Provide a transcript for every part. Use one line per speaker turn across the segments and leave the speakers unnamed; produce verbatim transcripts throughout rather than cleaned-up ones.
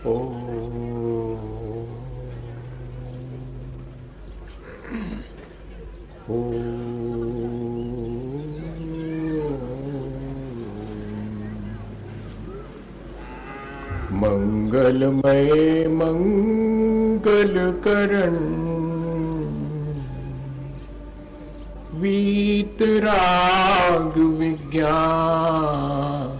मंगलमय मंगल करण वीतराग विज्ञान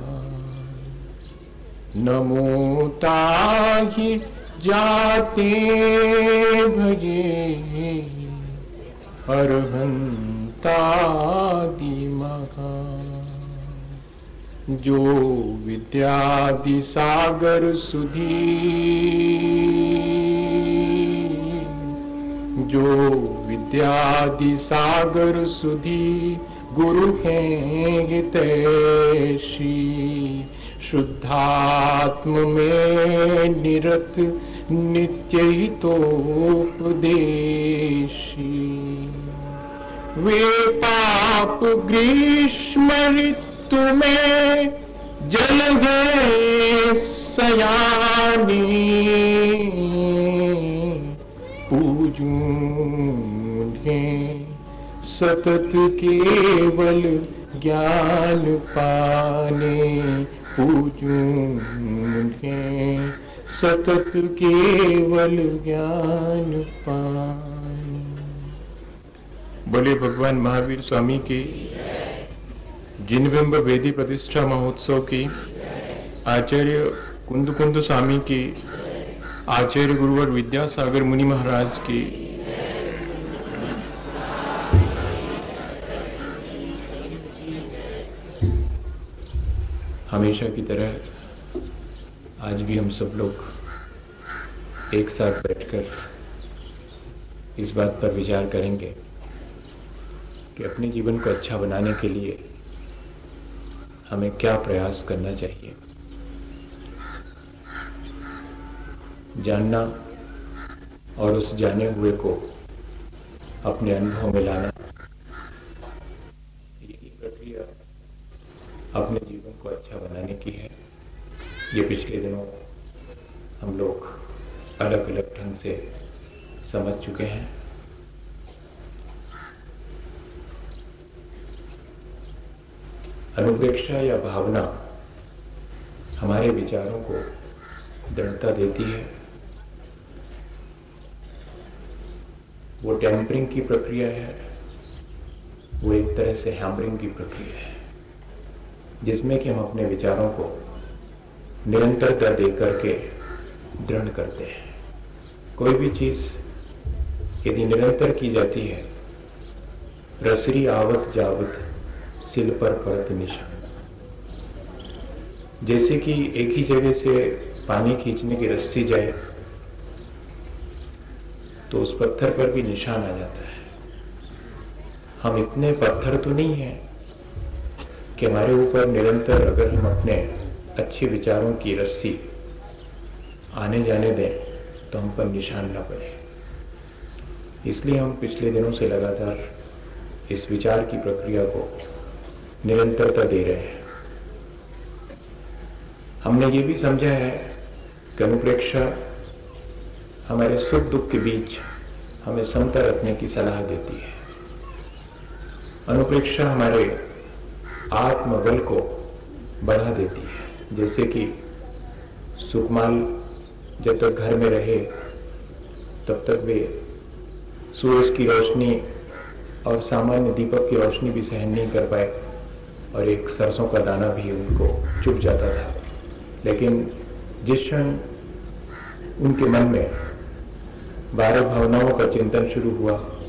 नमो ताहि जाते भजे अरहंतादि महा जो विद्यादि सागर सुधी जो विद्यादि सागर सुधी गुरु हैं हितैषी शुद्धात्म में निरत नित्य हितोपदेशी वे पाप ग्रीष्म ऋतु में जल है सयानी पूजूं सतत केवल ज्ञान पाने पूजूं सतत केवल ज्ञान पाने। बोले भगवान महावीर स्वामी की, जिनबिंब वेदी प्रतिष्ठा महोत्सव की, आचार्य कुंद कुंद स्वामी की, आचार्य गुरुवर विद्यासागर मुनि महाराज की, हमेशा की तरह आज भी हम सब लोग एक साथ बैठकर इस बात पर विचार करेंगे कि अपने जीवन को अच्छा बनाने के लिए हमें क्या प्रयास करना चाहिए। जानना और उस जाने हुए को अपने अनुभव में लाना, यही प्रक्रिया अपने जीवन को अच्छा बनाने की है। ये पिछले दिनों हम लोग अलग अलग ढंग से समझ चुके हैं। अनुप्रेक्षा या भावना हमारे विचारों को दृढ़ता देती है। वो टेम्परिंग की प्रक्रिया है, वो एक तरह से हैमरिंग की प्रक्रिया है, जिसमें कि हम अपने विचारों को निरंतरता देकर के दृढ़ करते हैं। कोई भी चीज यदि निरंतर की जाती है, रसरी आवत जावत सिल पर पड़त निशान। जैसे कि एक ही जगह से पानी खींचने की रस्सी जाए तो उस पत्थर पर भी निशान आ जाता है। हम इतने पत्थर तो नहीं हैं कि हमारे ऊपर निरंतर अगर हम अपने अच्छे विचारों की रस्सी आने जाने दें तो हम पर निशान न पड़े। इसलिए हम पिछले दिनों से लगातार इस विचार की प्रक्रिया को निरंतरता दे रहे हैं। हमने ये भी समझा है कि अनुप्रेक्षा हमारे सुख दुख के बीच हमें समता रखने की सलाह देती है। अनुप्रेक्षा हमारे आत्मबल को बढ़ा देती है। जैसे कि सुकमाल जब तक घर में रहे तब तक वे सूरज की रोशनी और सामान्य दीपक की रोशनी भी सहन नहीं कर पाए और एक सरसों का दाना भी उनको चुभ जाता था। लेकिन जिस क्षण उनके मन में बारह भावनाओं का चिंतन शुरू हुआ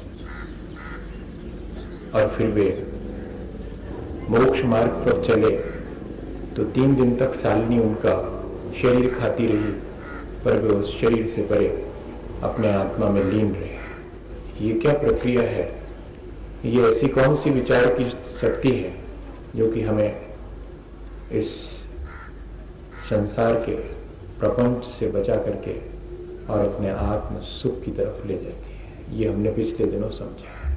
और फिर वे मोक्ष मार्ग पर चले तो तीन दिन तक सालनी उनका शरीर खाती रही, पर वे उस शरीर से परे अपने आत्मा में लीन रहे। ये क्या प्रक्रिया है? ये ऐसी कौन सी विचार की शक्ति है जो कि हमें इस संसार के प्रपंच से बचा करके और अपने आत्म सुख की तरफ ले जाती है। ये हमने पिछले दिनों समझा है।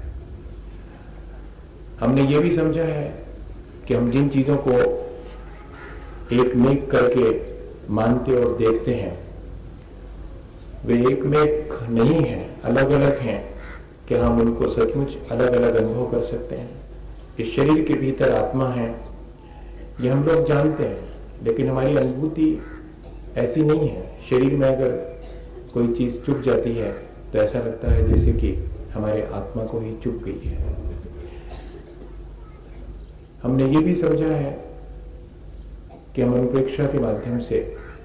हमने ये भी समझा है कि हम जिन चीजों को एक नेक करके मानते और देखते हैं वे एक में एक नहीं है, अलग अलग हैं, कि हम उनको सचमुच अलग अलग अनुभव कर सकते हैं। इस शरीर के भीतर आत्मा है, ये हम लोग जानते हैं, लेकिन हमारी अनुभूति ऐसी नहीं है। शरीर में अगर कोई चीज चुभ जाती है तो ऐसा लगता है जैसे कि हमारे आत्मा को ही चुभ गई है। हमने ये भी समझा है कि हम अनुप्रेक्षा के माध्यम से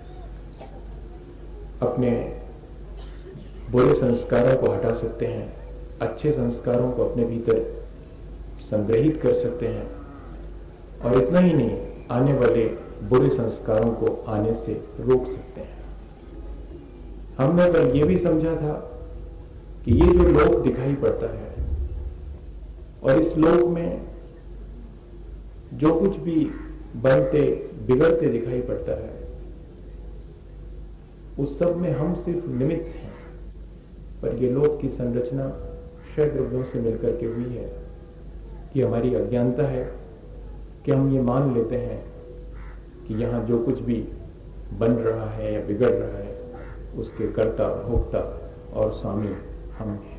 अपने बुरे संस्कारों को हटा सकते हैं, अच्छे संस्कारों को अपने भीतर संग्रहित कर सकते हैं, और इतना ही नहीं, आने वाले बुरे संस्कारों को आने से रोक सकते हैं। हमने कल ये भी समझा था कि ये जो लोक दिखाई पड़ता है और इस लोक में जो कुछ भी बनते बिगड़ते दिखाई पड़ता है, उस सब में हम सिर्फ निमित्त हैं। पर ये लोक की संरचना क्षय द्रव्यों से मिलकर के हुई है कि हमारी अज्ञानता है कि हम ये मान लेते हैं कि यहां जो कुछ भी बन रहा है या बिगड़ रहा है उसके कर्ता, भोक्ता और स्वामी हम हैं।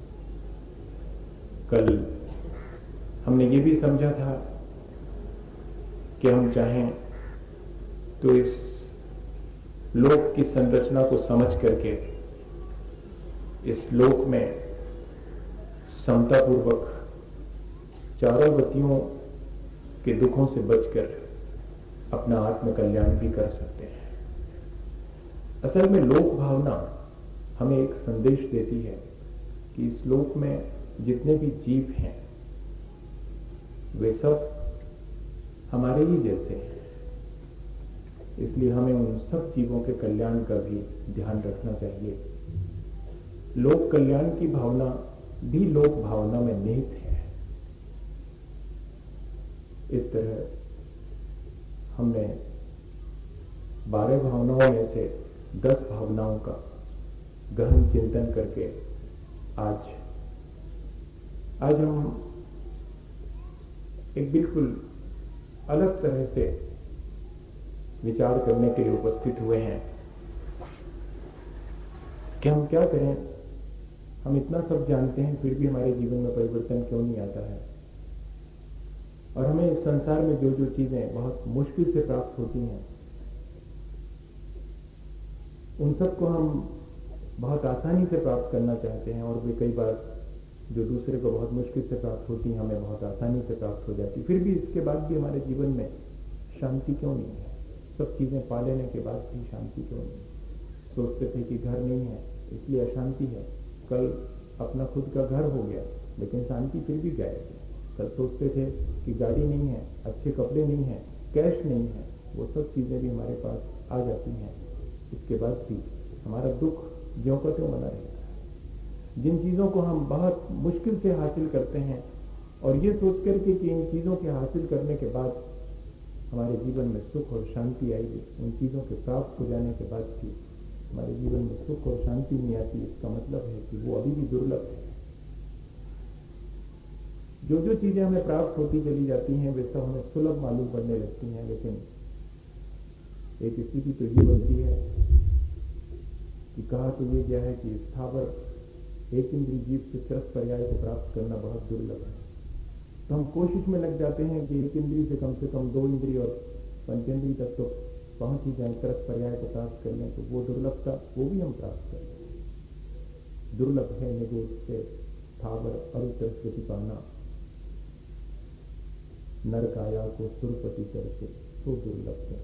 कल हमने ये भी समझा था कि हम चाहें तो इस लोक की संरचना को समझ करके इस लोक में समतापूर्वक चारों गतियों के दुखों से बचकर अपना आत्म कल्याण भी कर सकते हैं। असल में लोक भावना हमें एक संदेश देती है कि इस लोक में जितने भी जीव हैं वे सब हमारे ही जैसे हैं, इसलिए हमें उन सब जीवों के कल्याण का भी ध्यान रखना चाहिए। लोक कल्याण की भावना भी लोक भावना में निहित है। इस तरह हमने बारह भावनाओं में से दस भावनाओं का गहन चिंतन करके आज आज हम एक बिल्कुल अलग तरह से विचार करने के लिए उपस्थित हुए हैं कि हम क्या करें। हम इतना सब जानते हैं, फिर भी हमारे जीवन में परिवर्तन क्यों नहीं आता है, और हमें इस संसार में जो जो चीजें बहुत मुश्किल से प्राप्त होती हैं उन सबको हम बहुत आसानी से प्राप्त करना चाहते हैं, और वे कई बार जो दूसरे को बहुत मुश्किल से प्राप्त होती हैं हमें बहुत आसानी से प्राप्त हो जाती। फिर भी इसके बाद भी हमारे जीवन में शांति क्यों नहीं है? सब चीजें पा लेने के बाद भी शांति क्यों नहीं? सोचते थे कि घर नहीं है इसलिए अशांति है, कल अपना खुद का घर हो गया लेकिन शांति फिर भी गायब है। कल सोचते थे कि गाड़ी नहीं है, अच्छे कपड़े नहीं है, कैश नहीं है, वो सब चीजें भी हमारे पास आ जाती हैं, उसके बाद भी हमारा दुख ज्यों का त्यों बना रहता है। जिन चीजों को हम बहुत मुश्किल से हासिल करते हैं और ये सोच करके कि इन चीजों के हासिल करने के बाद हमारे जीवन में सुख और शांति आएगी, उन चीजों के प्राप्त हो जाने के बाद भी हमारे जीवन में सुख और शांति नहीं आती, इसका मतलब है कि वो अभी भी दुर्लभ है। जो जो चीजें हमें प्राप्त होती चली जाती हैं वे सब हमें सुलभ मालूम पड़ने लगती हैं, लेकिन एक स्थिति तो ये बनती है कि कहा तो ये गया है कि स्थावर एक इंद्रिय जीव से त्रस पर्याय को प्राप्त करना बहुत दुर्लभ है। तो हम कोशिश में लग जाते हैं कि एक इंद्रिय से कम से कम दो इंद्रिय और पंचेंद्रिय तक तो पहुंच ही जाए, त्रस पर्याय को प्राप्त कर लें, तो वो दुर्लभता वो भी हम प्राप्त कर लें। दुर्लभ है निगोद से स्थावर अरुत्रस गति पाना, नर काया को सुरपति करके तो दुर्लभ है।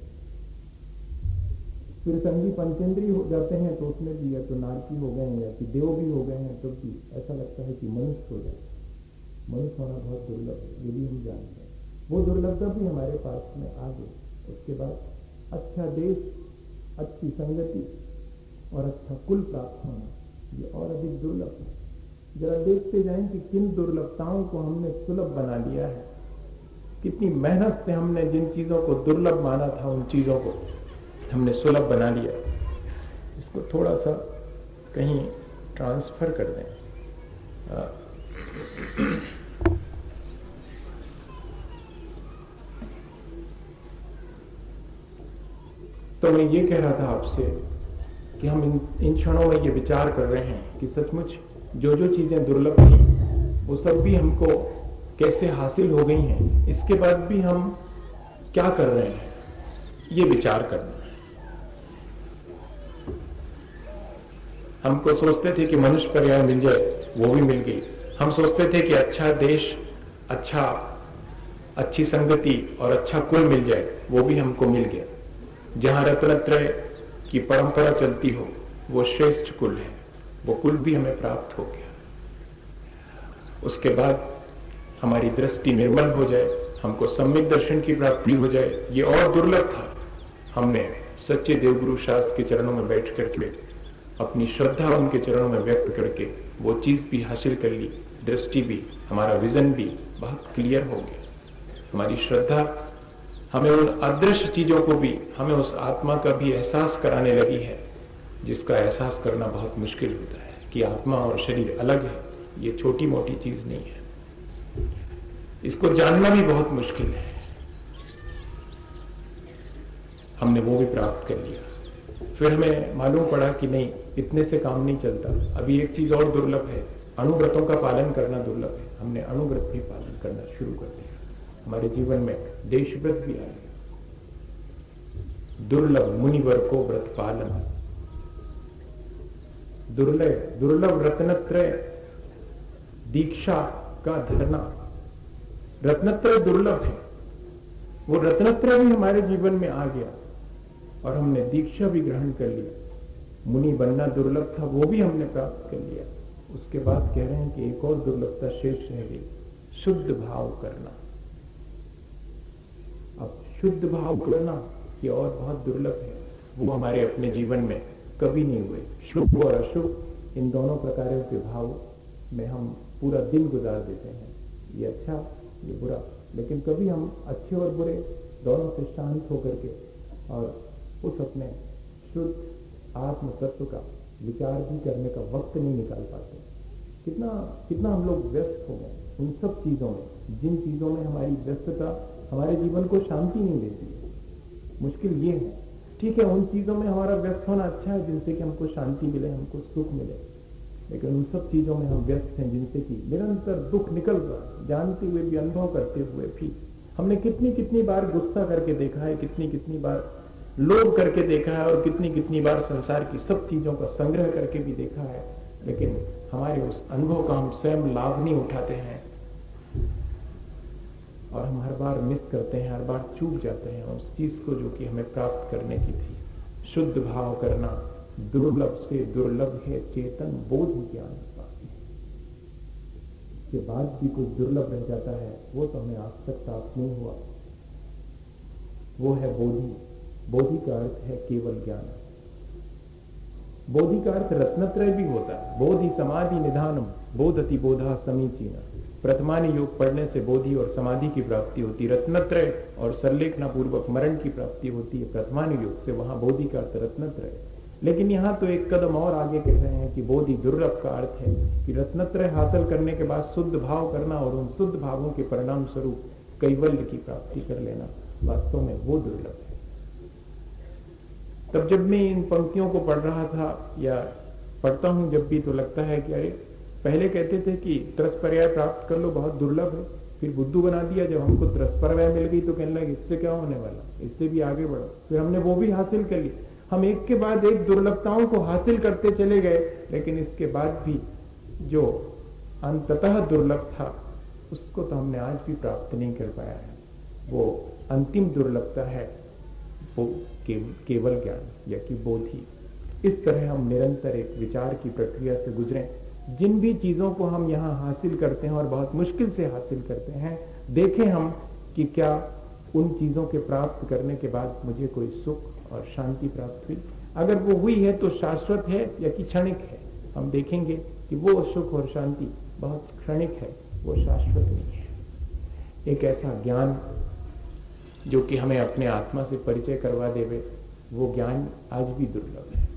फिर संगी पंचेंद्रिय हो जाते हैं तो उसमें भी या तो नारकी हो गए हैं या कि देव भी हो गए हैं, तब तो भी ऐसा लगता है कि मनुष्य हो जाए। मनुष्य होना बहुत दुर्लभ है, ये भी हम जानते हैं। वो दुर्लभता भी हमारे पास में आ गई। उसके बाद अच्छा देश, अच्छी संगति और अच्छा कुल प्राप्त होना, ये और अधिक दुर्लभ है। जरा देखते जाएं कि किन दुर्लभताओं को हमने सुलभ बना लिया है, कितनी मेहनत से हमने जिन चीजों को दुर्लभ माना था उन चीजों को हमने सुलभ बना लिया। इसको थोड़ा सा कहीं ट्रांसफर कर दें। तो मैं ये कह रहा था आपसे कि हम इन इन क्षणों में ये विचार कर रहे हैं कि सचमुच जो जो चीजें दुर्लभ थी वो सब भी हमको कैसे हासिल हो गई हैं, इसके बाद भी हम क्या कर रहे हैं, ये विचार करना है। हमको सोचते थे कि मनुष्य पर्याय मिल जाए, वो भी मिल गई। हम सोचते थे कि अच्छा देश, अच्छा अच्छी संगति और अच्छा कुल मिल जाए, वो भी हमको मिल गया। जहां रत्नत्रय की परंपरा चलती हो वो श्रेष्ठ कुल है, वो कुल भी हमें प्राप्त हो गया। उसके बाद हमारी दृष्टि निर्मल हो जाए, हमको सम्यक दर्शन की प्राप्ति हो जाए, ये और दुर्लभ था। हमने सच्चे देवगुरु शास्त्र के चरणों में बैठ करके अपनी श्रद्धा उनके चरणों में व्यक्त करके वो चीज भी हासिल कर ली, दृष्टि भी, हमारा विजन भी बहुत क्लियर हो गया। हमारी श्रद्धा हमें उन अदृश्य चीजों को भी, हमें उस आत्मा का भी एहसास कराने लगी है, जिसका एहसास करना बहुत मुश्किल होता है कि आत्मा और शरीर अलग है। ये छोटी मोटी चीज नहीं है, इसको जानना भी बहुत मुश्किल है। हमने वो भी प्राप्त कर लिया। फिर हमें मालूम पड़ा कि नहीं, इतने से काम नहीं चलता, अभी एक चीज और दुर्लभ है, अणुव्रतों का पालन करना दुर्लभ है। हमने अणुव्रत भी पालन करना शुरू कर दिया। हमारे जीवन में देशव्रत भी आ गया। दुर्लभ मुनिवर को व्रत पालन, दुर्लभ दुर्लभ रत्नत्रय दीक्षा का धरना। रत्नत्रय दुर्लभ है, वो रत्नत्रय भी हमारे जीवन में आ गया और हमने दीक्षा भी ग्रहण कर ली। मुनि बनना दुर्लभ था, वो भी हमने प्राप्त कर लिया। उसके बाद कह रहे हैं कि एक और दुर्लभता शेष रह गई, शुद्ध भाव करना। अब शुद्ध भाव करना ये और बहुत दुर्लभ है, वो हमारे अपने जीवन में कभी नहीं हुए। शुभ और अशुभ इन दोनों प्रकारों के भाव में हम पूरा दिन गुजार देते हैं, ये अच्छा ये बुरा, लेकिन कभी हम अच्छे और बुरे दोनों से शांत होकर के और उस अपने शुद्ध आत्म तत्व का विचार भी करने का वक्त नहीं निकाल पाते। कितना कितना हम लोग व्यस्त हो गए उन सब चीजों में, जिन चीजों में हमारी व्यस्तता हमारे जीवन को शांति नहीं देती है। मुश्किल ये है, ठीक है, उन चीजों में हमारा व्यस्त होना अच्छा है जिनसे कि हमको शांति मिले, हमको सुख मिले, लेकिन उन सब चीजों में हम व्यस्त हैं जिनसे कि निरंतर दुख निकल रहा है, जानते हुए भी, अनुभव करते हुए भी। हमने कितनी कितनी बार गुस्सा करके देखा है, कितनी कितनी बार लोभ करके देखा है और कितनी कितनी बार संसार की सब चीजों का संग्रह करके भी देखा है, लेकिन हमारे उस अनुभव का हम स्वयं लाभ नहीं उठाते हैं और हम हर बार मिस करते हैं, हर बार चूक जाते हैं उस चीज को जो कि हमें प्राप्त करने की थी। शुद्ध भाव करना दुर्लभ से दुर्लभ है, चेतन बोध ज्ञान पाती है। इसके बाद भी कुछ दुर्लभ रह जाता है, वो तो हमें आज तक प्राप्त नहीं हुआ, वो है बोधि। बोधि का अर्थ है केवल ज्ञान। बोधि का अर्थ रत्नत्रय भी होता है। बोधि समाधि निधानम बोधति बोधा समीचीना। प्रथमानि योग पढ़ने से बोधि और समाधि की प्राप्ति होती है, रत्नत्रय और संलेखना पूर्वक मरण की प्राप्ति होती है प्रथमानि योग से, वहां बोधि का अर्थ रत्नत्रय। लेकिन यहां तो एक कदम और आगे कह रहे हैं कि बोधि दुर्लभ का अर्थ है कि रत्नत्रय हासिल करने के बाद शुद्ध भाव करना और उन शुद्ध भावों के परिणाम स्वरूप कैवल्य की प्राप्ति कर लेना, वास्तव में वो दुर्लभ है। तब जब मैं इन पंक्तियों को पढ़ रहा था या पढ़ता हूं जब भी, तो लगता है कि अरे पहले कहते थे कि त्रसपर्याय प्राप्त कर लो, बहुत दुर्लभ है, फिर बुद्धू बना दिया। जब हमको त्रसपर्याय मिल गई तो कहने लगे इससे क्या होने वाला, इससे भी आगे बढ़ो, फिर हमने वो भी हासिल कर ली। हम एक के बाद एक दुर्लभताओं को हासिल करते चले गए, लेकिन इसके बाद भी जो अंततः दुर्लभ था उसको तो हमने आज भी प्राप्त नहीं कर पाया है। वो अंतिम दुर्लभता है वो के, केवल ज्ञान या कि बोधि। इस तरह हम निरंतर एक विचार की प्रक्रिया से गुजरें। जिन भी चीजों को हम यहां हासिल करते हैं और बहुत मुश्किल से हासिल करते हैं, देखें हम कि क्या उन चीजों के प्राप्त करने के बाद मुझे कोई सुख और शांति प्राप्त हुई। अगर वो हुई है तो शाश्वत है या कि क्षणिक है। हम देखेंगे कि वो सुख और शांति बहुत क्षणिक है, वो शाश्वत नहीं है। एक ऐसा ज्ञान जो कि हमें अपने आत्मा से परिचय करवा देवे, वो ज्ञान आज भी दुर्लभ है।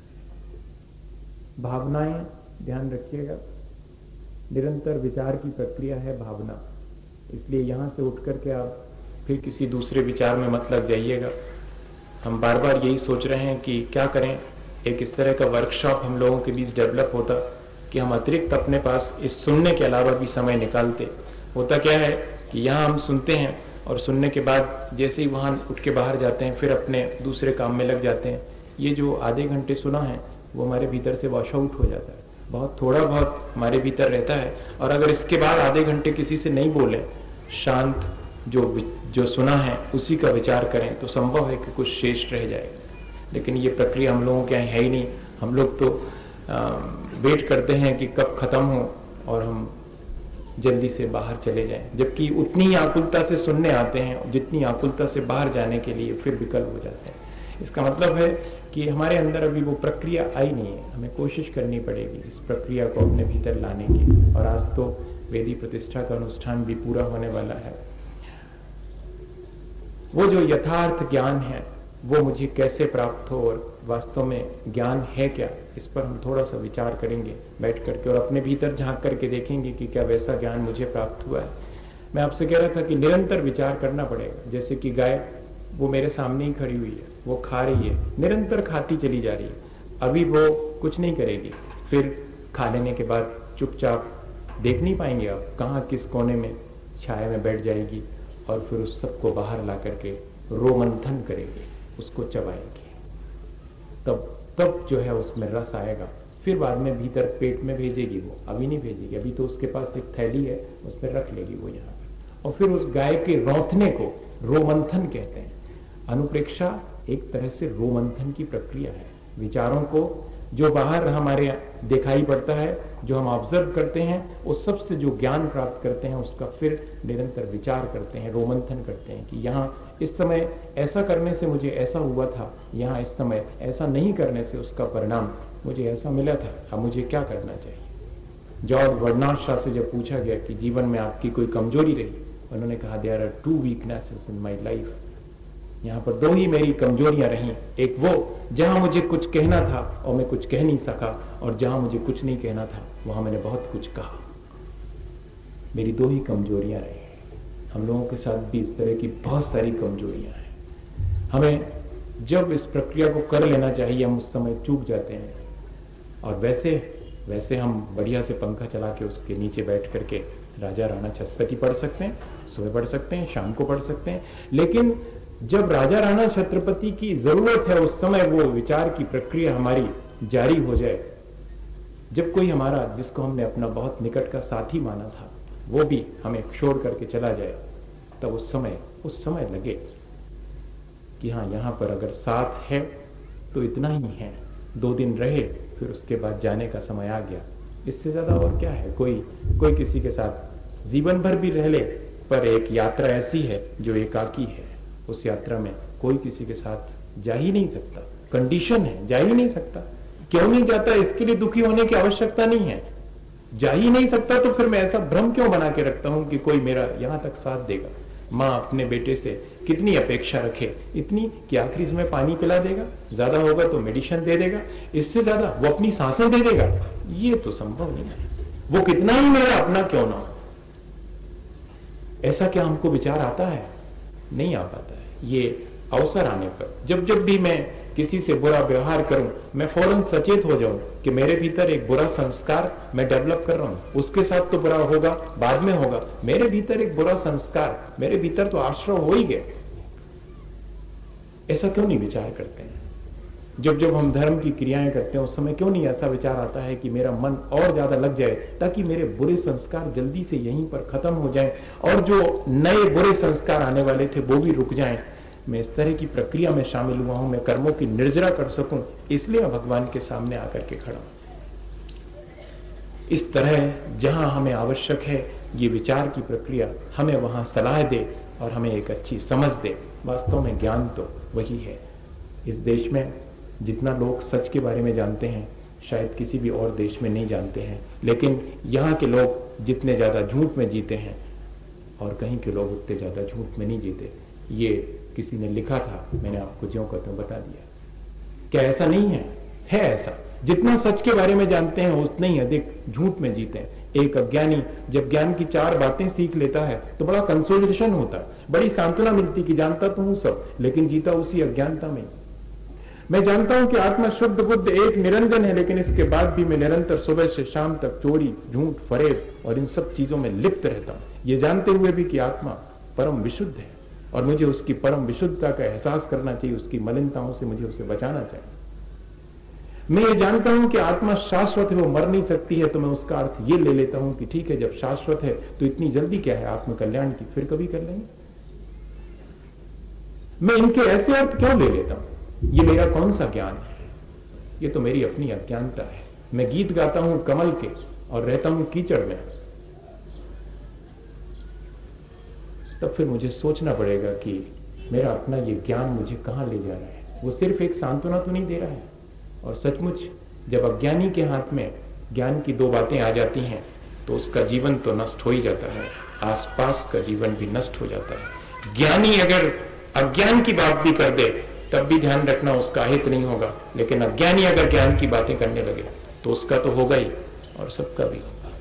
भावनाएं, ध्यान रखिएगा, निरंतर विचार की प्रक्रिया है भावना, इसलिए यहां से उठ करके आप फिर किसी दूसरे विचार में मत लग जाइएगा। हम बार बार यही सोच रहे हैं कि क्या करें, एक इस तरह का वर्कशॉप हम लोगों के बीच डेवलप होता कि हम अतिरिक्त अपने पास इस सुनने के अलावा भी समय निकालते। होता क्या है कि यहाँ हम सुनते हैं और सुनने के बाद जैसे ही वहां उठ के बाहर जाते हैं फिर अपने दूसरे काम में लग जाते हैं। ये जो आधे घंटे सुना है वो हमारे भीतर से वॉश आउट हो जाता है, बहुत थोड़ा बहुत हमारे भीतर रहता है। और अगर इसके बाद आधे घंटे किसी से नहीं बोले, शांत जो जो सुना है उसी का विचार करें, तो संभव है कि कुछ शेष रह जाएगा। लेकिन ये प्रक्रिया हम लोगों के यहाँ है ही नहीं। हम लोग तो आ, वेट करते हैं कि कब खत्म हो और हम जल्दी से बाहर चले जाएं, जबकि उतनी ही आकुलता से सुनने आते हैं जितनी आकुलता से बाहर जाने के लिए फिर विकल हो जाते हैं। इसका मतलब है कि हमारे अंदर अभी वो प्रक्रिया आई नहीं है। हमें कोशिश करनी पड़ेगी इस प्रक्रिया को अपने भीतर लाने की। और आज तो वेदी प्रतिष्ठा का अनुष्ठान भी पूरा होने वाला है। वो जो यथार्थ ज्ञान है वो मुझे कैसे प्राप्त हो और वास्तव में ज्ञान है क्या, इस पर हम थोड़ा सा विचार करेंगे बैठ करके और अपने भीतर झांक करके देखेंगे कि क्या वैसा ज्ञान मुझे प्राप्त हुआ है। मैं आपसे कह रहा था कि निरंतर विचार करना पड़ेगा। जैसे कि गाय वो मेरे सामने ही खड़ी हुई है, वो खा रही है, निरंतर खाती चली जा रही है। अभी वो कुछ नहीं करेगी, फिर खा लेने के बाद चुपचाप देख नहीं पाएंगे आप कहाँ किस कोने में छाया में बैठ जाएगी और फिर उस सबको बाहर ला करके रोमंथन करेगी, उसको चबाएगी। तब तब जो है उसमें रस आएगा, फिर बाद में भीतर पेट में भेजेगी। वो अभी नहीं भेजेगी, अभी तो उसके पास एक थैली है, उस पर रख लेगी वो यहाँ पर। और फिर उस गाय के रौंथने को रोमंथन कहते हैं। अनुप्रेक्षा एक तरह से रोमंथन की प्रक्रिया है। विचारों को जो बाहर हमारे दिखाई पड़ता है, जो हम ऑब्जर्व करते हैं, उस सब से जो ज्ञान प्राप्त करते हैं उसका फिर निरंतर विचार करते हैं, रोमंथन करते हैं कि यहाँ इस समय ऐसा करने से मुझे ऐसा हुआ था, यहाँ इस समय ऐसा नहीं करने से उसका परिणाम मुझे ऐसा मिला था, अब मुझे क्या करना चाहिए। जॉर्ज बर्नार्ड शॉ से जब पूछा गया कि जीवन में आपकी कोई कमजोरी रही, उन्होंने कहा there are two weaknesses in my life. यहां पर दो ही मेरी कमजोरियां रहीं, एक वो जहां मुझे कुछ कहना था और मैं कुछ कह नहीं सका, और जहां मुझे कुछ नहीं कहना था वहां मैंने बहुत कुछ कहा। मेरी दो ही कमजोरियां रही। हम लोगों के साथ भी इस तरह की बहुत सारी कमजोरियां हैं। हमें जब इस प्रक्रिया को कर लेना चाहिए हम उस समय चूक जाते हैं। और वैसे वैसे हम बढ़िया से पंखा चला के उसके नीचे बैठ करके राजा राणा छत्रपति पढ़ सकते हैं, सुबह पढ़ सकते हैं, शाम को पढ़ सकते हैं। लेकिन जब राजा राणा छत्रपति की जरूरत है उस समय वो विचार की प्रक्रिया हमारी जारी हो जाए। जब कोई हमारा जिसको हमने अपना बहुत निकट का साथी माना था वो भी हमें छोड़ करके चला जाए, तब उस समय उस समय लगे कि हाँ यहां पर अगर साथ है तो इतना ही है, दो दिन रहे फिर उसके बाद जाने का समय आ गया। इससे ज्यादा और क्या है। कोई कोई किसी के साथ जीवन भर भी रह ले, पर एक यात्रा ऐसी है जो एकाकी है। उस यात्रा में कोई किसी के साथ जा ही नहीं सकता, कंडीशन है, जा ही नहीं सकता। क्यों नहीं जाता इसके लिए दुखी होने की आवश्यकता नहीं है। जा ही नहीं सकता तो फिर मैं ऐसा भ्रम क्यों बना के रखता हूं कि कोई मेरा यहां तक साथ देगा। मां अपने बेटे से कितनी अपेक्षा रखे, इतनी कि आखिरी में पानी पिला देगा, ज्यादा होगा तो मेडिसिन दे देगा, इससे ज्यादा वो अपनी सांसें दे देगा, ये तो संभव नहीं है। वो कितना ही मेरा अपना क्यों ना हो। ऐसा क्या हमको विचार आता है? नहीं आ पाता है। ये अवसर आने पर जब जब भी मैं किसी से बुरा व्यवहार करूं, मैं फौरन सचेत हो जाऊं कि मेरे भीतर एक बुरा संस्कार मैं डेवलप कर रहा हूं। उसके साथ तो बुरा होगा, बाद में होगा, मेरे भीतर एक बुरा संस्कार, मेरे भीतर तो आश्रय हो ही गए। ऐसा क्यों नहीं विचार करते हैं? जब जब हम धर्म की क्रियाएं करते हैं उस समय क्यों नहीं ऐसा विचार आता है कि मेरा मन और ज्यादा लग जाए ताकि मेरे बुरे संस्कार जल्दी से यहीं पर खत्म हो जाएं और जो नए बुरे संस्कार आने वाले थे वो भी रुक जाएं। मैं इस तरह की प्रक्रिया में शामिल हुआ हूं, मैं कर्मों की निर्जरा कर सकूं, इसलिए मैं भगवान के सामने आकर के खड़ा हूं। इस तरह जहां हमें आवश्यक है ये विचार की प्रक्रिया, हमें वहां सलाह दे और हमें एक अच्छी समझ दे। वास्तव में ज्ञान तो वही है। इस देश में जितना लोग सच के बारे में जानते हैं शायद किसी भी और देश में नहीं जानते हैं, लेकिन यहां के लोग जितने ज्यादा झूठ में जीते हैं और कहीं के लोग उतने ज्यादा झूठ में नहीं जीते। ये किसी ने लिखा था, मैंने आपको ज्यों का त्यों बता दिया। क्या ऐसा नहीं है? है ऐसा। जितना सच के बारे में जानते हैं उतना ही अधिक झूठ में जीते हैं। एक अज्ञानी जब ज्ञान की चार बातें सीख लेता है तो बड़ा कंसोलिडेशन होता है, बड़ी सांत्वना मिलती कि जानता तो हूं सब, लेकिन जीता उसी अज्ञानता में। मैं जानता हूं कि आत्मा शुद्ध बुद्ध एक निरंजन है, लेकिन इसके बाद भी मैं निरंतर सुबह से शाम तक चोरी, झूठ, फरेब और इन सब चीजों में लिप्त रहता हूं, ये जानते हुए भी कि आत्मा परम विशुद्ध है और मुझे उसकी परम विशुद्धता का एहसास करना चाहिए, उसकी मलिनताओं से मुझे उसे बचाना चाहिए। मैं ये जानता हूं कि आत्मा शाश्वत है, वो मर नहीं सकती है, तो मैं उसका अर्थ ये ले लेता हूं कि ठीक है, जब शाश्वत है तो इतनी जल्दी क्या है आत्मकल्याण की, फिर कभी कर लेंगे। मैं इनके ऐसे अर्थ क्यों ले लेता हूं? ये मेरा कौन सा ज्ञान है? ये तो मेरी अपनी अज्ञानता है। मैं गीत गाता हूं कमल के और रहता हूं कीचड़ में, तब फिर मुझे सोचना पड़ेगा कि मेरा अपना ये ज्ञान मुझे कहां ले जा रहा है। वो सिर्फ एक सांत्वना तो नहीं दे रहा है। और सचमुच जब अज्ञानी के हाथ में ज्ञान की दो बातें आ जाती हैं तो उसका जीवन तो नष्ट हो ही जाता है, आसपास का जीवन भी नष्ट हो जाता है। ज्ञानी अगर अज्ञान की बात भी कर दे तब भी ध्यान रखना उसका हित नहीं होगा, लेकिन अज्ञानी अगर ज्ञान की बातें करने लगे तो उसका तो होगा ही और सबका भी होगा।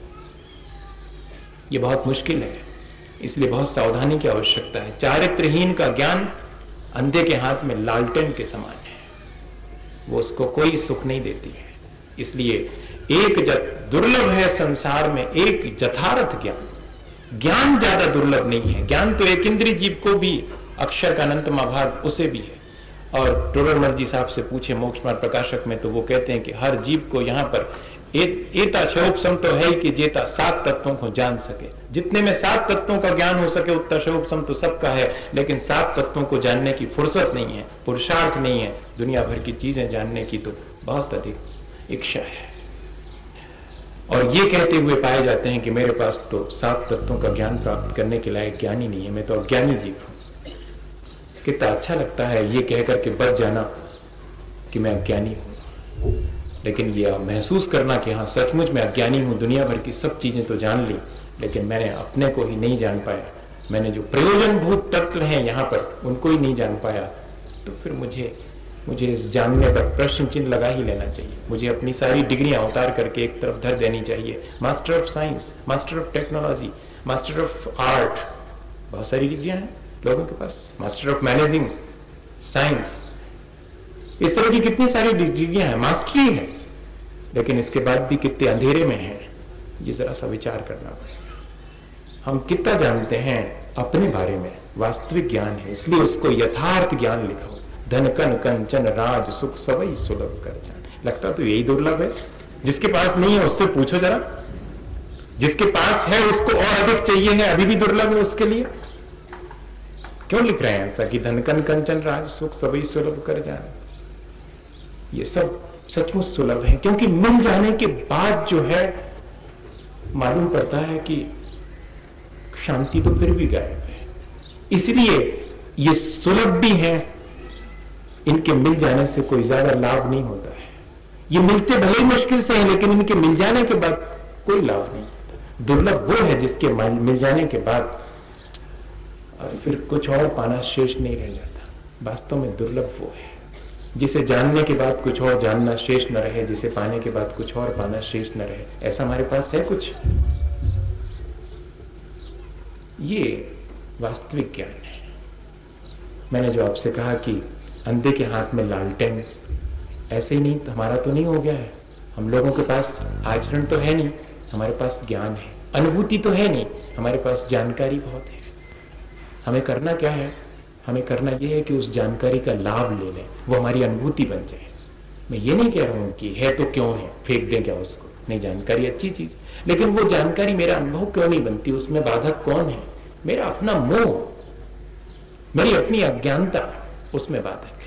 यह बहुत मुश्किल है, इसलिए बहुत सावधानी की आवश्यकता है। चारित्रहीन का ज्ञान अंधे के हाथ में लालटेन के समान है, वो उसको कोई सुख नहीं देती है। इसलिए एक दुर्लभ है संसार में एक जथार्थ ज्ञान। ज्ञान ज्यादा दुर्लभ नहीं है। ज्ञान तो एक इंद्रिय जीव को भी, अक्षर का अनंतमा भाग उसे भी है। और टोडरमल जी साहब से पूछे मोक्ष मार्ग प्रकाशक में, तो वो कहते हैं कि हर जीव को यहां पर एता शोभसम तो है ही कि जेता सात तत्वों को जान सके। जितने में सात तत्वों का ज्ञान हो सके उतना शोभसम तो सबका है, लेकिन सात तत्वों को जानने की फुर्सत नहीं है, पुरुषार्थ नहीं है। दुनिया भर की चीजें जानने की तो बहुत अधिक इच्छा है, और ये कहते हुए पाए जाते हैं कि मेरे पास तो सात तत्वों का ज्ञान प्राप्त करने के लायक ज्ञान ही नहीं है, मैं तो अज्ञानी जीव हूं। कितना अच्छा लगता है ये कहकर के बच जाना कि मैं अज्ञानी हूं, लेकिन ये महसूस करना कि हां सचमुच मैं अज्ञानी हूं, दुनिया भर की सब चीजें तो जान ली लेकिन मैंने अपने को ही नहीं जान पाया, मैंने जो प्रयोजनभूत तत्व हैं यहां पर उनको ही नहीं जान पाया, तो फिर मुझे मुझे इस जानने पर प्रश्न चिन्ह लगा ही लेना चाहिए। मुझे अपनी सारी डिग्रियां उतार करके एक तरफ धर देनी चाहिए। Master of science, master of technology, master of art, बहुत सारी डिग्रियां हैं लोगों के पास, मास्टर ऑफ मैनेजिंग साइंस, इस तरह की कितनी सारी डिग्रियां हैं, मास्टरी है, लेकिन इसके बाद भी कितने अंधेरे में है, ये जरा सा विचार करना पड़ेगा। हम कितना जानते हैं अपने बारे में, वास्तविक ज्ञान है, इसलिए उसको यथार्थ ज्ञान लिखो। धन कन कंचन राज सुख सवई सुलभ कर जान। लगता तो यही दुर्लभ है, जिसके पास नहीं है उससे पूछो जरा, जिसके पास है उसको और अधिक चाहिए है, अभी भी दुर्लभ है उसके लिए। क्यों लिख रहे हैं ऐसा कि धन कन कंचन राज सुख सवई सुलभ कर जान? ये सब सचमुच सुलभ है, क्योंकि मिल जाने के बाद जो है मालूम पड़ता है कि शांति तो फिर भी गायब है। इसलिए ये सुलभ भी है, इनके मिल जाने से कोई ज्यादा लाभ नहीं होता है। ये मिलते भले मुश्किल से हैं, लेकिन इनके मिल जाने के बाद कोई लाभ नहीं होता। दुर्लभ वो है जिसके मिल जाने के बाद और फिर कुछ और पाना शेष नहीं रह जाता। वास्तव में दुर्लभ वो है जिसे जानने के बाद कुछ और जानना शेष न रहे, जिसे पाने के बाद कुछ और पाना शेष न रहे। ऐसा हमारे पास है कुछ? ये वास्तविक ज्ञान है। मैंने जो आपसे कहा कि अंधे के हाथ में लालटेन, ऐसे ही नहीं, हमारा तो नहीं हो गया है। हम लोगों के पास आचरण तो है नहीं, हमारे पास ज्ञान है। अनुभूति तो है नहीं, हमारे पास जानकारी बहुत है। हमें करना क्या है? हमें करना यह है कि उस जानकारी का लाभ ले लें, वो हमारी अनुभूति बन जाए। मैं ये नहीं कह रहा हूं कि है तो क्यों है, फेंक दें क्या उसको, नहीं, जानकारी अच्छी चीज, लेकिन वो जानकारी मेरा अनुभव क्यों नहीं बनती, उसमें बाधक कौन है? मेरा अपना मोह, मेरी अपनी अज्ञानता उसमें बाधक है।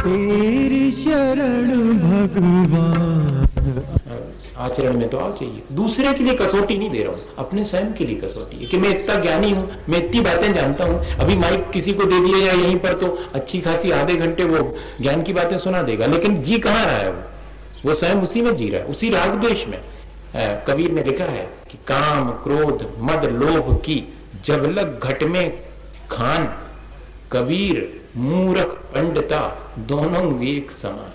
तेरी शरण भगवान।
आचरण में तो आओ चाहिए। दूसरे के लिए कसौटी नहीं दे रहा हूं, अपने स्वयं के लिए कसौटी है कि मैं इतना ज्ञानी हूं, मैं इतनी बातें जानता हूं। अभी माइक किसी को दे दिया जाए यहीं पर तो अच्छी खासी आधे घंटे वो ज्ञान की बातें सुना देगा, लेकिन जी कहां रहा है वो वो स्वयं उसी में जी रहा है, उसी राग द्वेष में। कबीर ने लिखा है कि काम क्रोध मद लोभ की जब लग घट में खान, कबीर मूर्ख पंडिता दोनों एक समान।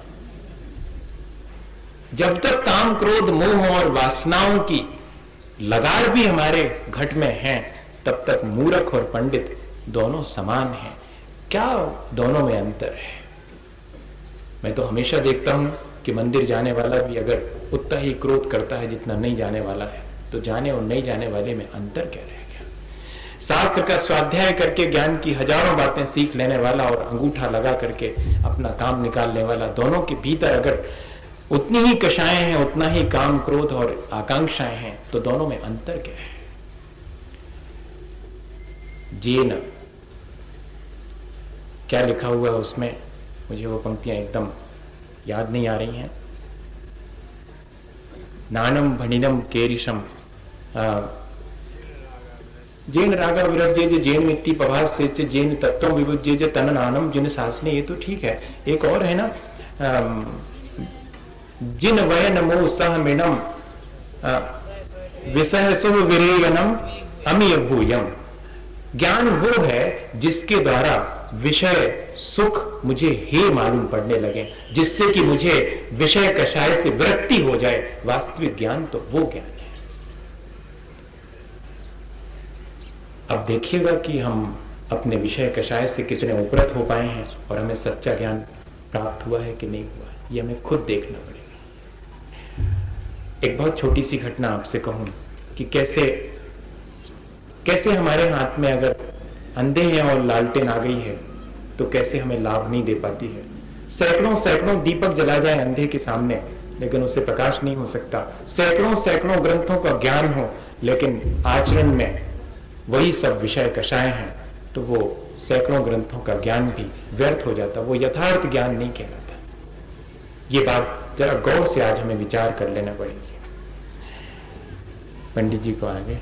जब तक काम क्रोध मोह और वासनाओं की लगार भी हमारे घट में है, तब तक मूर्ख और पंडित दोनों समान हैं। क्या दोनों में अंतर है? मैं तो हमेशा देखता हूं कि मंदिर जाने वाला भी अगर उतना ही क्रोध करता है जितना नहीं जाने वाला है, तो जाने और नहीं जाने वाले में अंतर क्या रह गया? शास्त्र का स्वाध्याय करके ज्ञान की हजारों बातें सीख लेने वाला और अंगूठा लगा करके अपना काम निकालने वाला, दोनों के भीतर अगर उतनी ही कषाएं हैं, उतना ही काम क्रोध और आकांक्षाएं हैं, तो दोनों में अंतर क्या है? जेन क्या लिखा हुआ है उसमें, मुझे वो पंक्तियां एकदम याद नहीं आ रही हैं। नानम भणिनम केरिशम जेन रागा विरजे जे जेन मित्ति पभास से जेन तत्व विभुजे जे तन नानम जिन सासने, ये तो ठीक है। एक और है ना, जिन वयन मोह सह मिनम विसह शुभ विरेयनम अमीय भूयम। ज्ञान वो है जिसके द्वारा विषय सुख मुझे हे मालूम पड़ने लगे, जिससे कि मुझे विषय कषाय से विरक्ति हो जाए। वास्तविक ज्ञान तो वो ज्ञान है। अब देखिएगा कि हम अपने विषय कषाय से कितने उपरत हो पाए हैं और हमें सच्चा ज्ञान प्राप्त हुआ है कि नहीं हुआ, ये हमें खुद देखना पड़ेगा। एक बहुत छोटी सी घटना आपसे कहूं कि कैसे कैसे हमारे हाथ में अगर अंधे हैं और लालटेन आ गई है तो कैसे हमें लाभ नहीं दे पाती है। सैकड़ों सैकड़ों दीपक जला जाए अंधे के सामने, लेकिन उससे प्रकाश नहीं हो सकता। सैकड़ों सैकड़ों ग्रंथों का ज्ञान हो, लेकिन आचरण में वही सब विषय कषाय हैं, तो वो सैकड़ों ग्रंथों का ज्ञान भी व्यर्थ हो जाता, वो यथार्थ ज्ञान नहीं कहलाता। ये बात जरा गौर से आज हमें विचार कर लेना पड़ेगी। पंडित जी को आगे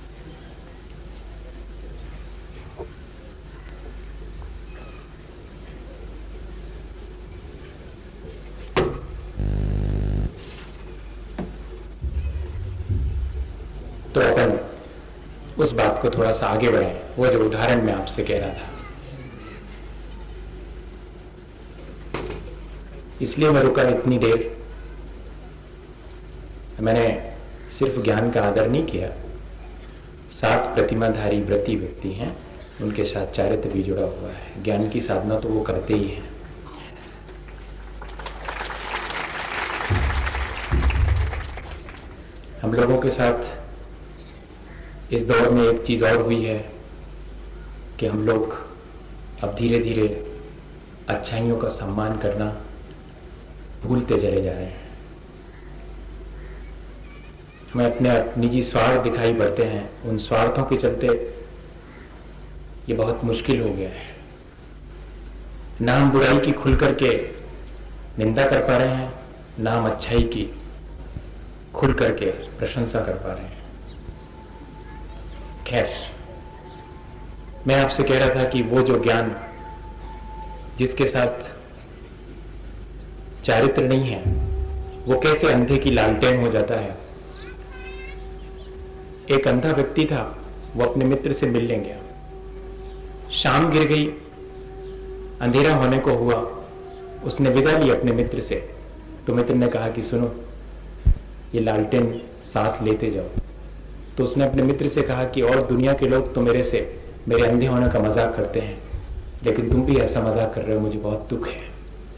तो अपन उस बात को थोड़ा सा आगे बढ़ाएं, वो जो उदाहरण मैं आपसे कह रहा था। इसलिए मैं रुका इतनी देर। मैंने सिर्फ ज्ञान का आदर नहीं किया, सात प्रतिमाधारी व्रती व्यक्ति हैं, उनके साथ चारित्र भी जुड़ा हुआ है। ज्ञान की साधना तो वो करते ही हैं। हम लोगों के साथ इस दौर में एक चीज और हुई है कि हम लोग अब धीरे धीरे अच्छाइयों का सम्मान करना भूलते चले जा रहे हैं। हमें अपने निजी स्वार्थ दिखाई पड़ते हैं, उन स्वार्थों के चलते ये बहुत मुश्किल हो गया है। ना हम बुराई की खुल करके निंदा कर पा रहे हैं, ना हम अच्छाई की खुल करके प्रशंसा कर पा रहे हैं। खैर, मैं आपसे कह रहा था कि वो जो ज्ञान जिसके साथ चारित्र नहीं है, वो कैसे अंधे की लालटेन हो जाता है। एक अंधा व्यक्ति था, वो अपने मित्र से मिलने गया। शाम गिर गई, अंधेरा होने को हुआ, उसने विदा ली अपने मित्र से। तो मित्र ने कहा कि सुनो, ये लालटेन साथ लेते जाओ। तो उसने अपने मित्र से कहा कि और दुनिया के लोग तो मेरे से मेरे अंधे होने का मजाक करते हैं, लेकिन तुम भी ऐसा मजाक कर रहे हो, मुझे बहुत दुख है।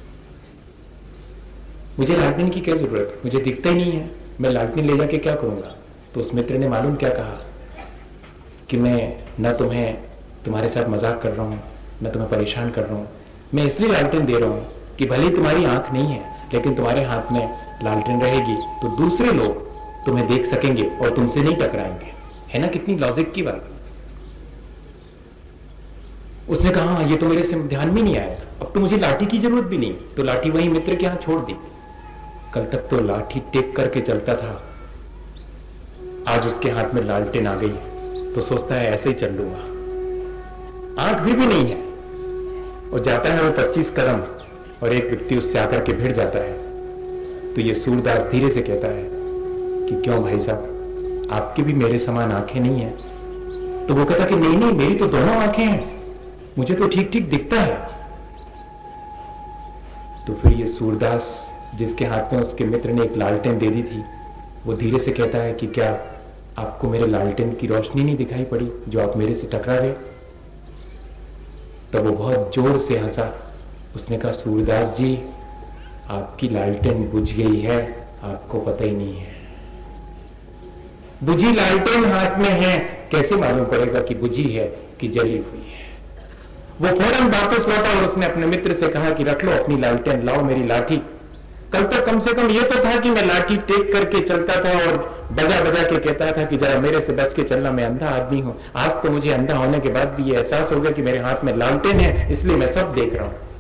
मुझे लालटेन की क्या जरूरत, मुझे दिखता ही नहीं है, मैं लालटेन ले जाके क्या करूंगा। तो उस मित्र ने मालूम क्या कहा कि मैं न तुम्हें तुम्हारे साथ मजाक कर रहा हूं, न तुम्हें परेशान कर रहा हूं, मैं इसलिए लालटेन दे रहा हूं कि भले ही तुम्हारी आंख नहीं है, लेकिन तुम्हारे हाथ में लालटेन रहेगी तो दूसरे लोग तुम्हें देख सकेंगे और तुमसे नहीं टकराएंगे। है ना कितनी लॉजिक की बात। उसने कहा हाँ, ये तो मेरे से ध्यान में नहीं आया, अब तो मुझे लाठी की जरूरत भी नहीं, तो लाठी वही मित्र के यहां छोड़ दी। कल तक तो लाठी टेक करके चलता था, आज उसके हाथ में लालटेन आ गई तो सोचता है ऐसे ही चल लूंगा। आंख भी, भी नहीं है, और जाता है वो पच्चीस कदम और एक व्यक्ति उससे आकर के भिड़ जाता है। तो ये सूरदास धीरे से कहता है कि क्यों भाई साहब, आपकी भी मेरे समान आंखें नहीं है? तो वो कहता कि नहीं नहीं, मेरी तो दोनों आंखें हैं, मुझे तो ठीक ठीक दिखता है। तो फिर ये सूरदास, जिसके हाथ में उसके मित्र ने एक लालटेन दे दी थी, वो धीरे से कहता है कि क्या आपको मेरे लालटेन की रोशनी नहीं दिखाई पड़ी जो आप मेरे से टकरा गए? तब वो बहुत जोर से हंसा। उसने कहा सूरदास जी, आपकी लालटेन बुझ गई है, आपको पता ही नहीं है। बुझी लालटेन हाथ में है, कैसे मालूम पड़ेगा कि बुझी है कि जली हुई है? वो फौरन वापस लौटा और उसने अपने मित्र से कहा कि रख लो अपनी लालटेन, लाओ मेरी लाठी। कल तक कम से कम ये तो था कि मैं लाठी टेक करके चलता था और बजा बजा के कहता था कि जरा मेरे से बच के चलना, मैं अंधा आदमी हूं। आज तो मुझे अंधा होने के बाद भी ये एहसास हो गया कि मेरे हाथ में लालटेन है, इसलिए मैं सब देख रहा हूं।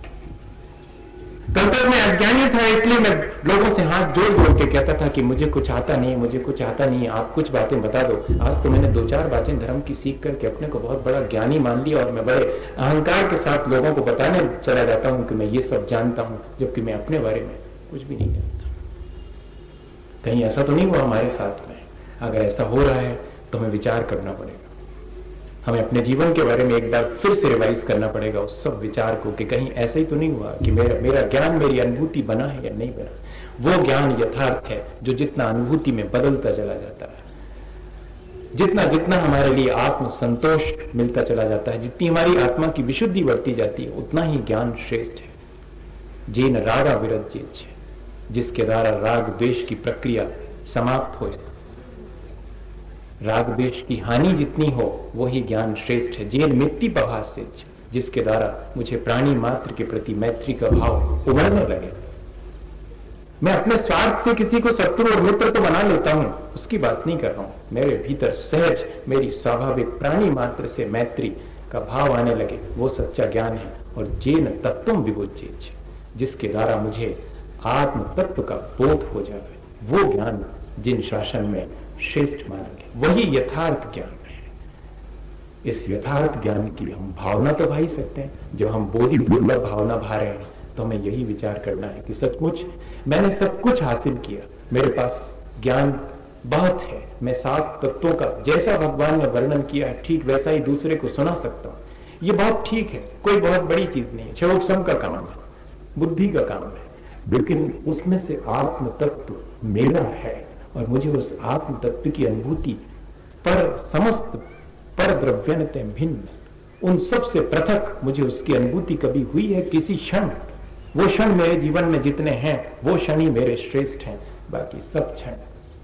कल तक मैं अज्ञानी था, इसलिए मैं लोगों से हाथ जोड़ जोड़ के कहता था कि मुझे कुछ आता नहीं, मुझे कुछ आता नहीं, आप कुछ बातें बता दो। आज तो मैंने दो चार बातें धर्म की सीख करके अपने को बहुत बड़ा ज्ञानी मान लिया और मैं बड़े अहंकार के साथ लोगों को बताने चला जाता हूं कि मैं ये सब जानता हूं, जबकि मैं अपने बारे में कुछ भी नहीं जानता। कहीं ऐसा तो नहीं हुआ हमारे साथ में? अगर ऐसा हो रहा है तो हमें विचार करना पड़ेगा, हमें अपने जीवन के बारे में एक बार फिर से रिवाइज करना पड़ेगा उस सब विचार को कि कहीं ऐसा ही तो नहीं हुआ कि मेरा मेरा ज्ञान मेरी अनुभूति बना है या नहीं बना। वो ज्ञान यथार्थ है जो जितना अनुभूति में बदलता चला जाता है, जितना जितना हमारे लिए आत्म संतोष मिलता चला जाता है, जितनी हमारी आत्मा की विशुद्धि बढ़ती जाती है, उतना ही ज्ञान श्रेष्ठ है। जेन रागा विरज्येच, जिसके द्वारा राग द्वेष की प्रक्रिया समाप्त हो, राग द्वेष की हानि जितनी हो वही ज्ञान श्रेष्ठ है। जेन मिट्टी प्रभास से, जिसके द्वारा मुझे प्राणी मात्र के प्रति मैत्री का भाव उमड़ने लगे। मैं अपने स्वार्थ से किसी को शत्रु और मित्र तो बना लेता हूं, उसकी बात नहीं कर रहा हूं। मेरे भीतर सहज मेरी स्वाभाविक प्राणी मात्र से मैत्री का भाव आने लगे, वो सच्चा ज्ञान है। और जेन तत्वम विबुध्येच, जिसके द्वारा मुझे आत्म तत्व का बोध हो जाए, वो ज्ञान जिन शासन में श्रेष्ठ माना गया, वही यथार्थ ज्ञान है। इस यथार्थ ज्ञान की हम भावना तो भा ही सकते हैं। जब हम बोधि दुर्लभ भावना भा रहे हैं तो हमें यही विचार करना है कि सचमुच मैंने सब कुछ हासिल किया, मेरे पास ज्ञान बहुत है, मैं सात तत्वों का जैसा भगवान ने वर्णन किया है ठीक वैसा ही दूसरे को सुना सकता हूं। ये बहुत ठीक है, कोई बहुत बड़ी चीज नहीं है, क्षोभसम का काम है, बुद्धि का काम है। लेकिन उसमें से आत्म तत्व मेरा है और मुझे उस आत्म तत्व की अनुभूति पर समस्त पर द्रव्यनते भिन्न, उन सब से पृथक मुझे उसकी अनुभूति कभी हुई है किसी क्षण? वो क्षण मेरे जीवन में जितने हैं वो क्षण ही मेरे श्रेष्ठ हैं, बाकी सब क्षण।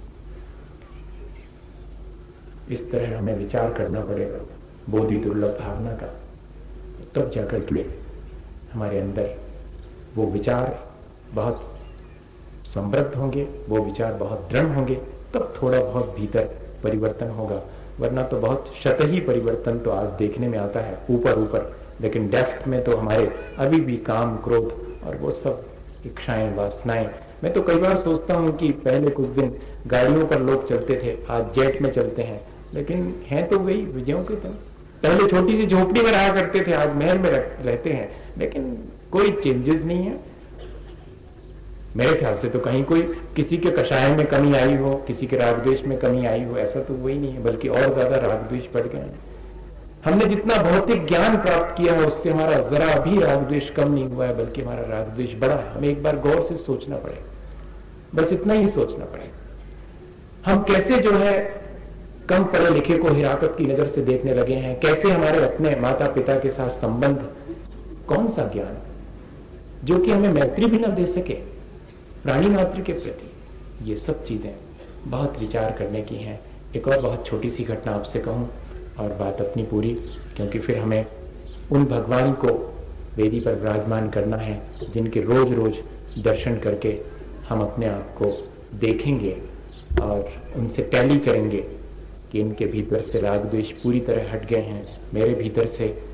इस तरह हमें विचार करना पड़ेगा बोधि दुर्लभ भावना का, तब जाकर के हमारे अंदर वो विचार बहुत समृद्ध होंगे, वो विचार बहुत दृढ़ होंगे, तब थोड़ा बहुत भीतर परिवर्तन होगा। वरना तो बहुत शतही परिवर्तन तो आज देखने में आता है ऊपर ऊपर, लेकिन डेप्थ में तो हमारे अभी भी काम क्रोध और वो सब इच्छाएं वासनाएं। मैं तो कई बार सोचता हूं कि पहले कुछ दिन गाड़ियों पर लोग चलते थे, आज जेट में चलते हैं, लेकिन हैं तो वही विजयों के तरह। पहले छोटी सी झोपड़ी में रहा करते थे, आज महल में रहते हैं, लेकिन कोई चेंजेस नहीं है। मेरे ख्याल से तो कहीं कोई किसी के कषाय में कमी आई हो, किसी के राग द्वेष में कमी आई हो, ऐसा तो वही नहीं है, बल्कि और ज्यादा राग द्वेष बढ़ गए हैं। हमने जितना भौतिक ज्ञान प्राप्त किया है उससे हमारा जरा भी राग द्वेष कम नहीं हुआ है, बल्कि हमारा राग द्वेष बढ़ा है। हमें एक बार गौर से सोचना पड़ेगा, बस इतना ही सोचना पड़ेगा। हम कैसे जो है कम पढ़े लिखे को हिराकत की नजर से देखने लगे हैं, कैसे हमारे अपने माता पिता के साथ संबंध, कौन सा ज्ञान जो कि हमें मैत्री भी न दे सके प्राणी मात्र के प्रति। ये सब चीजें बहुत विचार करने की हैं। एक और बहुत छोटी सी घटना आपसे कहूं और बात अपनी पूरी, क्योंकि फिर हमें उन भगवान को वेदी पर विराजमान करना है जिनके रोज रोज दर्शन करके हम अपने आप को देखेंगे और उनसे टैली करेंगे कि इनके भीतर से राग द्वेष पूरी तरह हट गए हैं, मेरे भीतर से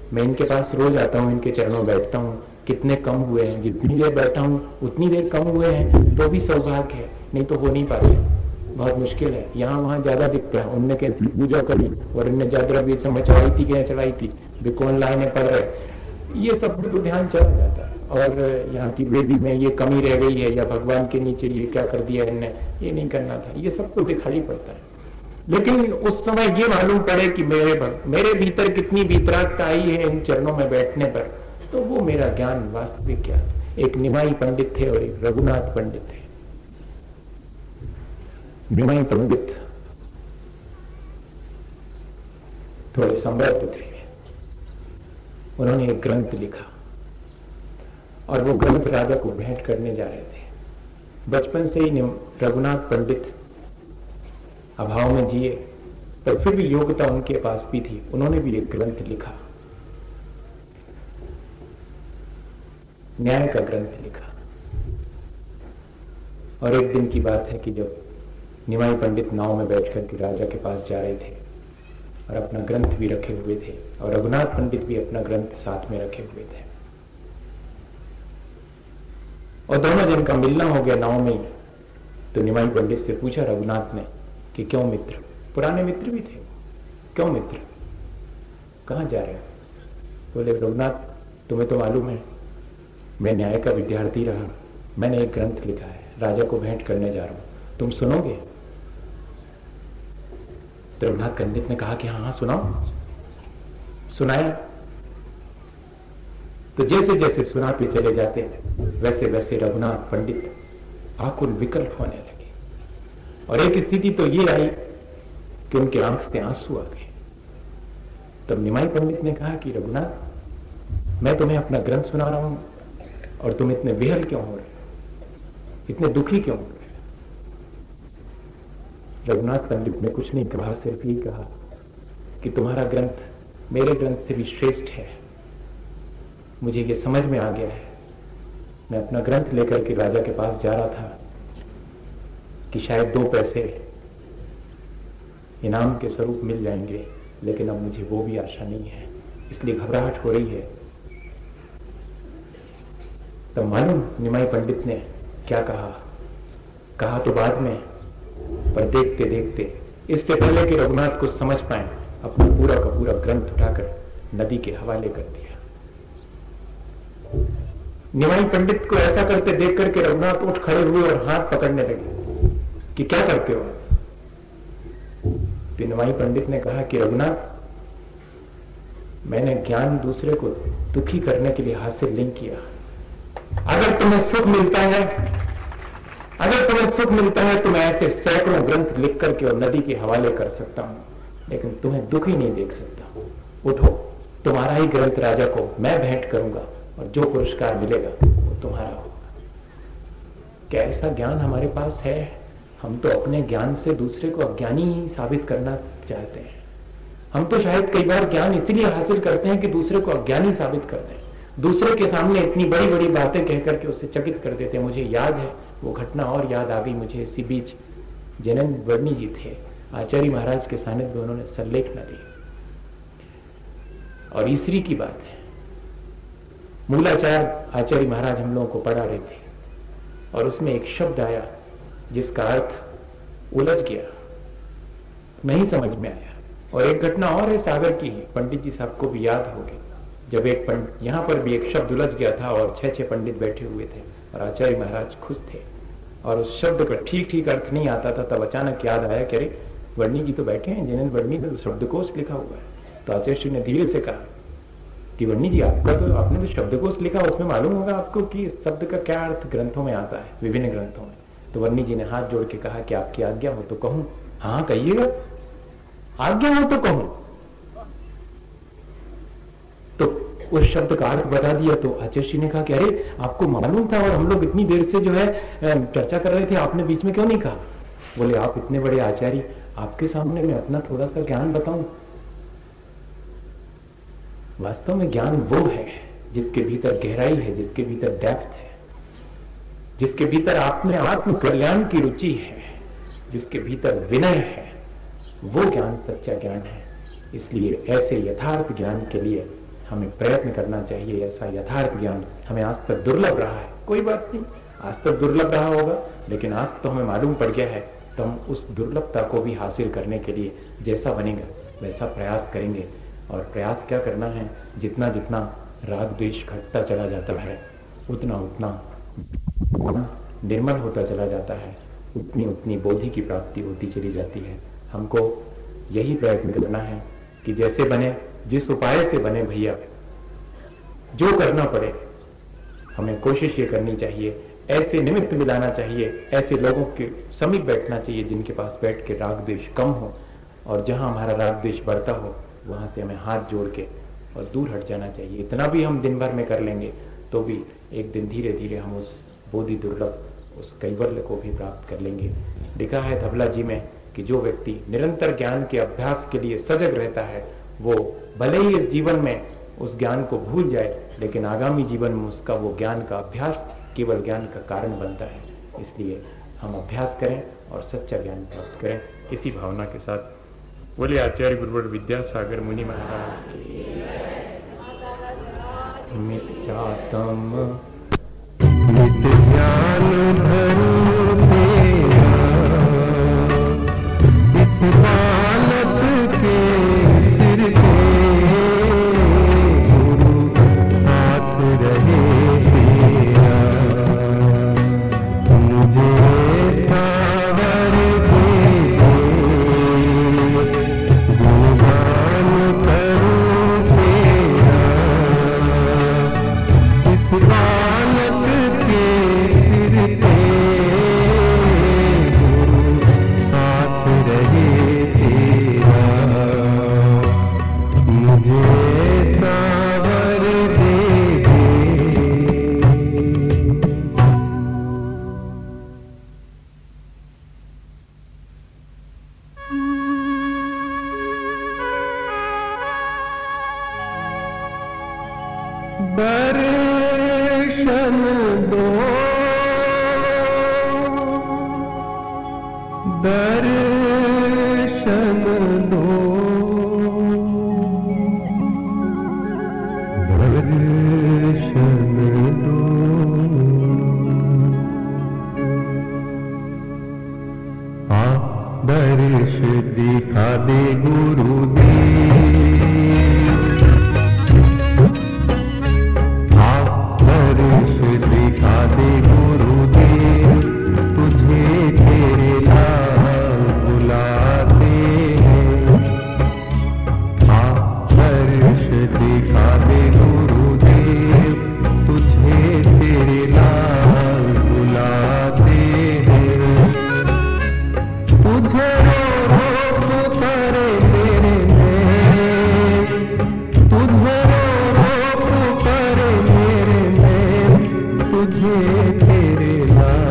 मैं इनके पास रोज आता हूं, इनके चरणों में बैठता हूं, कितने कम हुए हैं, जितनी देर बैठा हूं उतनी देर कम हुए हैं, तो भी सौभाग्य है, नहीं तो हो नहीं पाते, बहुत मुश्किल है। यहां वहां ज्यादा दिखता है, उनने कैसी पूजा करी और इनने ज्यादा भी समय चढ़ाई थी क्या चढ़ाई थी, वे कौन लाइने पड़ रहे, ये सब तो ध्यान चला जाता है। और यहाँ की वेदी में ये कमी रह गई है, या भगवान के नीचे ये क्या कर दिया इनने, ये नहीं करना था, ये सब तो दिखाई पड़ता है। लेकिन उस समय ये मालूम पड़े कि मेरे भक्त, मेरे भीतर कितनी वितरागता आई है इन चरणों में बैठने पर, तो वो मेरा ज्ञान वास्तविक क्या। एक निमाई पंडित थे और एक रघुनाथ पंडित थे। निमाई पंडित थोड़े समृद्ध थे, उन्होंने एक ग्रंथ लिखा और वो ग्रंथ राजा को भेंट करने जा रहे थे। बचपन से ही रघुनाथ पंडित अभाव में जिए, पर फिर भी योग्यता उनके पास भी थी, उन्होंने भी एक ग्रंथ लिखा, न्याय का ग्रंथ लिखा। और एक दिन की बात है कि जब निमाई पंडित नाव में बैठकर के राजा के पास जा रहे थे और अपना ग्रंथ भी रखे हुए थे, और रघुनाथ पंडित भी अपना ग्रंथ साथ में रखे हुए थे, और दोनों जन का मिलना हो गया नाव में। तो निमाई पंडित से पूछा रघुनाथ ने कि क्यों मित्र, पुराने मित्र भी थे, क्यों मित्र, कहां जा रहे हो? बोले रघुनाथ, तुम्हें तो मालूम है मैं न्याय का विद्यार्थी रहा, मैंने एक ग्रंथ लिखा है, राजा को भेंट करने जा रहा हूं, तुम सुनोगे? तो रघुनाथ पंडित ने कहा कि हाँ हाँ सुनाओ। सुनाया। तो जैसे जैसे सुनाते चले जाते वैसे वैसे रघुनाथ पंडित आकुल विकल होने लगे, और एक स्थिति तो ये आई कि उनके आंख से आंसू आ गए। तब निमाई पंडित ने कहा कि रघुनाथ, मैं तुम्हें अपना ग्रंथ सुना रहा हूं और तुम इतने विहल क्यों हो रहे, इतने दुखी क्यों हो रहे? रघुनाथ पंडित ने कुछ नहीं कहा, सिर्फ यही कहा कि तुम्हारा ग्रंथ मेरे ग्रंथ से भी श्रेष्ठ है। मुझे ये समझ में आ गया है, मैं अपना ग्रंथ लेकर के राजा के पास जा रहा था कि शायद दो पैसे इनाम के स्वरूप मिल जाएंगे, लेकिन अब मुझे वो भी आशा नहीं है, इसलिए घबराहट हो रही है। तब मालूम निमाई पंडित ने क्या कहा? कहा तो बाद में, पर देखते देखते, इससे पहले कि रघुनाथ को समझ पाए, अपना पूरा का पूरा ग्रंथ उठाकर नदी के हवाले कर दिया। निमाई पंडित को ऐसा करते देख करके रघुनाथ उठ खड़े हुए और हाथ पकड़ने लगे कि क्या करते हो? तो निमाई पंडित ने कहा कि रघुनाथ, मैंने ज्ञान दूसरे को दुखी करने के लिए हासिल नहीं किया। अगर तुम्हें सुख मिलता है अगर तुम्हें सुख मिलता है तो मैं ऐसे सैकड़ों ग्रंथ लिख करके और नदी के हवाले कर सकता हूं, लेकिन तुम्हें दुखी नहीं देख सकता। उठो, तुम्हारा ही ग्रंथ राजा को मैं भेंट करूंगा और जो पुरस्कार मिलेगा वो तुम्हारा होगा। क्या ऐसा ज्ञान हमारे पास है? हम तो अपने ज्ञान से दूसरे को अज्ञानी ही साबित करना चाहते हैं। हम तो शायद कई बार ज्ञान इसलिए हासिल करते हैं कि दूसरे को अज्ञानी साबित कर दें, दूसरे के सामने इतनी बड़ी बड़ी बातें कहकर के उसे चकित कर देते हैं। मुझे याद है वो घटना, और याद आ गई मुझे, इसी बीच जैनंद वर्णी जी थे, आचार्य महाराज के सानिध्य में उन्होंने सल्लेखना दी, और ईसरी की बात है, मूलाचार आचार्य महाराज हम लोगों को पढ़ा रहे थे, और उसमें एक शब्द आया जिसका अर्थ उलझ गया, नहीं समझ में आया। और एक घटना और है सागर की, पंडित जी साहब को भी याद होगी, जब एक पंडित, यहां पर भी एक शब्द उलझ गया था और छह छह पंडित बैठे हुए थे और आचार्य महाराज खुश थे, और उस शब्द का ठीक ठीक अर्थ नहीं आता था। तब अचानक याद आया कि अरे वर्णी जी तो बैठे हैं, जिन्होंने वर्णी में शब्दकोश लिखा हुआ है। तो आचार्य श्री ने धीरे से कहा कि वर्णी जी, आपका तो आपने तो शब्दकोश लिखा, उसमें मालूम होगा आपको कि इस शब्द का क्या अर्थ ग्रंथों में आता है, विभिन्न ग्रंथों में। तो वर्णी जी ने हाथ जोड़ के कहा कि आपकी आज्ञा हो तो कहूं। हाँ कहिएगा, आज्ञा हो तो कहूं। तो उस शब्द का अर्थ बता दिया। तो आचार्य जी ने कहा कि अरे आपको मालूम था और हम लोग इतनी देर से जो है चर्चा कर रहे थे, आपने बीच में क्यों नहीं कहा? बोले आप इतने बड़े आचार्य, आपके सामने मैं अपना थोड़ा सा ज्ञान बताऊं। वास्तव में ज्ञान वो है जिसके भीतर गहराई है, जिसके भीतर डेप्थ है, जिसके भीतर अपने आत्म कल्याण की रुचि है, जिसके भीतर विनय है, वो ज्ञान सच्चा ज्ञान है। इसलिए ऐसे यथार्थ ज्ञान के लिए हमें प्रयत्न करना चाहिए। ऐसा यथार्थ ज्ञान हमें आज तक दुर्लभ रहा है। कोई बात नहीं, आज तक दुर्लभ रहा होगा, लेकिन आज तो हमें मालूम पड़ गया है, तो हम उस दुर्लभता को भी हासिल करने के लिए जैसा बनेगा वैसा प्रयास करेंगे। और प्रयास क्या करना है, जितना जितना राग द्वेष घटता चला जाता है, उतना उतना निर्मल होता चला जाता है, उतनी उतनी बोधि की प्राप्ति होती चली जाती है। हमको यही प्रयत्न करना है कि जैसे बने, जिस उपाय से बने भैया, जो करना पड़े, हमें कोशिश ये करनी चाहिए, ऐसे निमित्त मिलाना चाहिए, ऐसे लोगों के समीप बैठना चाहिए जिनके पास बैठ के राग द्वेष कम हो, और जहां हमारा राग द्वेष बढ़ता हो वहां से हमें हाथ जोड़ के और दूर हट जाना चाहिए। इतना भी हम दिन भर में कर लेंगे तो भी एक दिन धीरे धीरे हम उस बोधि दुर्लभ, उस कैवल्य को भी प्राप्त कर लेंगे। लिखा है धबला जी में कि जो व्यक्ति निरंतर ज्ञान के अभ्यास के लिए सजग रहता है, वो भले ही इस जीवन में उस ज्ञान को भूल जाए, लेकिन आगामी जीवन में उसका वो ज्ञान का अभ्यास केवल ज्ञान का कारण बनता है। इसलिए हम अभ्यास करें और सच्चा ज्ञान प्राप्त करें। इसी भावना के साथ बोले आचार्य गुरुवर विद्यासागर मुनि महाराज मिथ्यात्म
ज्ञान धर्म तेरा, इस बालक के सिर पे गुरु हाथ रहे तेरा। मुझे सावर दे गुणगान करूं तेरा, इस बालक के सिर पे गुरु हाथ रहे तेरा। मुझे सावर दे दर्शन दो, दर्शन दो, दर्शन दो। आ दर्श दिखा दे गुरुदेव, दर्श दिखा दे गुरुदेव, तुझे तेरे लाल बुलाते हैं। हाँ दर्श दिखा दे गुरुदेव, तुझे तेरे लाल बुलाते हैं। तुझे रो रो पुकारे मेरे में, तुझे रो रो पुकारे मेरे में, तुझे तेरे लाल